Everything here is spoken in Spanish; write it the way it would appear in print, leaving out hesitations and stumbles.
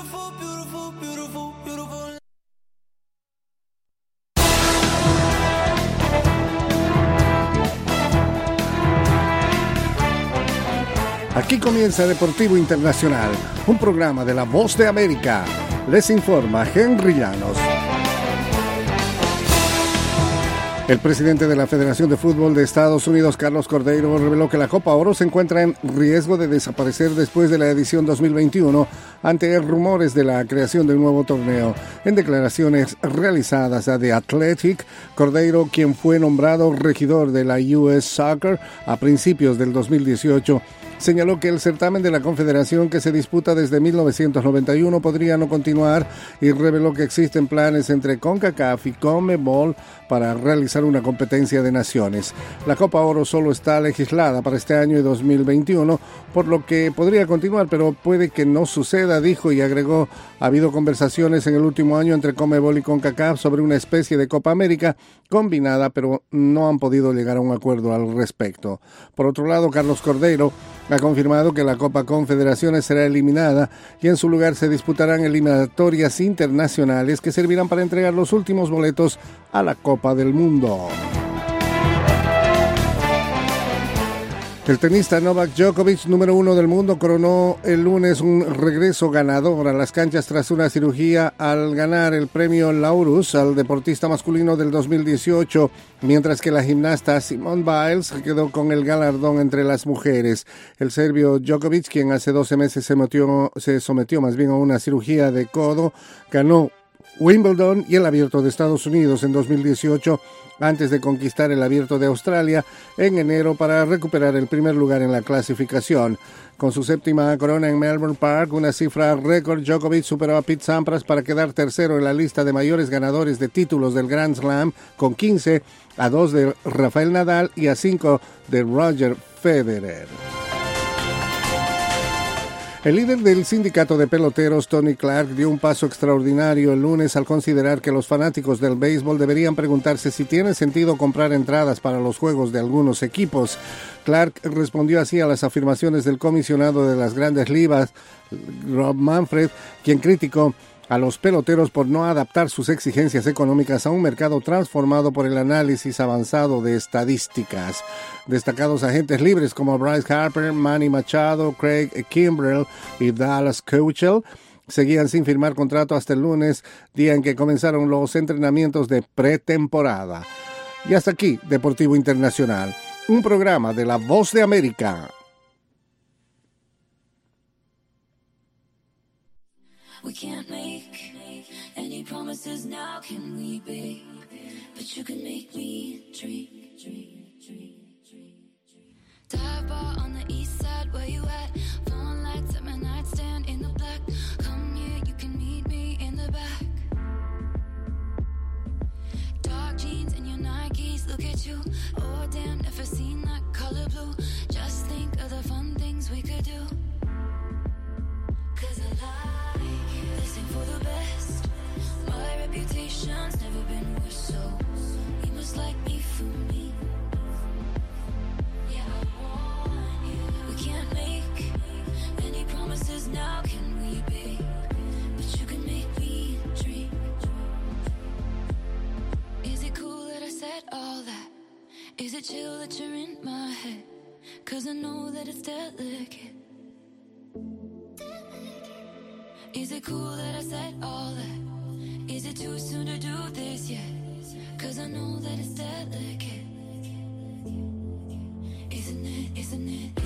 beautiful, beautiful, beautiful, beautiful. Aquí comienza Deportivo Internacional, un programa de La Voz de América. Les informa Henry Llanos. El presidente de la Federación de Fútbol de Estados Unidos, Carlos Cordeiro, reveló que la Copa Oro se encuentra en riesgo de desaparecer después de la edición 2021 ante rumores de la creación de un nuevo torneo. En declaraciones realizadas a The Athletic, Cordeiro, quien fue nombrado regidor de la US Soccer a principios del 2018, señaló que el certamen de la Confederación, que se disputa desde 1991, podría no continuar y reveló que existen planes entre CONCACAF y CONMEBOL para realizar una competencia de naciones. La Copa Oro solo está legislada para este año y 2021, por lo que podría continuar, pero puede que no suceda, dijo, y agregó: ha habido conversaciones en el último año entre CONMEBOL y CONCACAF sobre una especie de Copa América combinada, pero no han podido llegar a un acuerdo al respecto. Por otro lado, Carlos Cordeiro ha confirmado que la Copa Confederaciones será eliminada y en su lugar se disputarán eliminatorias internacionales que servirán para entregar los últimos boletos a la Copa del Mundo. El tenista Novak Djokovic, número 1 del mundo, coronó el lunes un regreso ganador a las canchas tras una cirugía al ganar el premio Laurus al deportista masculino del 2018, mientras que la gimnasta Simone Biles quedó con el galardón entre las mujeres. El serbio Djokovic, quien hace 12 meses se sometió más bien a una cirugía de codo, ganó Wimbledon y el Abierto de Estados Unidos en 2018, antes de conquistar el Abierto de Australia en enero para recuperar el primer lugar en la clasificación. Con su séptima corona en Melbourne Park, una cifra récord, Djokovic superó a Pete Sampras para quedar tercero en la lista de mayores ganadores de títulos del Grand Slam, con 15, a 2 de Rafael Nadal y a 5 de Roger Federer. El líder del sindicato de peloteros, Tony Clark, dio un paso extraordinario el lunes al considerar que los fanáticos del béisbol deberían preguntarse si tiene sentido comprar entradas para los juegos de algunos equipos. Clark respondió así a las afirmaciones del comisionado de las Grandes Ligas, Rob Manfred, quien criticó a los peloteros por no adaptar sus exigencias económicas a un mercado transformado por el análisis avanzado de estadísticas. Destacados agentes libres como Bryce Harper, Manny Machado, Craig Kimbrell y Dallas Keuchel seguían sin firmar contrato hasta el lunes, día en que comenzaron los entrenamientos de pretemporada. Y hasta aquí, Deportivo Internacional, un programa de La Voz de América. We can't make any promises now, can we, babe? But you can make me dream. Dive bar on the east side, where you at? Phone lights at my nightstand in the black. Come here, you can meet me in the back. Dark jeans and your Nikes, look at you. Oh damn, never seen that color blue. Just think of the fun things we could do. 'Cause I like this ain't for the best. My reputation's never been worse, so you must like me for me. Yeah, I want you. We can't make any promises now, can we, babe? But you can make me dream. Is it cool that I said all that? Is it chill that you're in my head? 'Cause I know that it's delicate. Is it cool that I said all that? Is it too soon to do this yet? 'Cause I know that it's delicate. Isn't it, isn't it?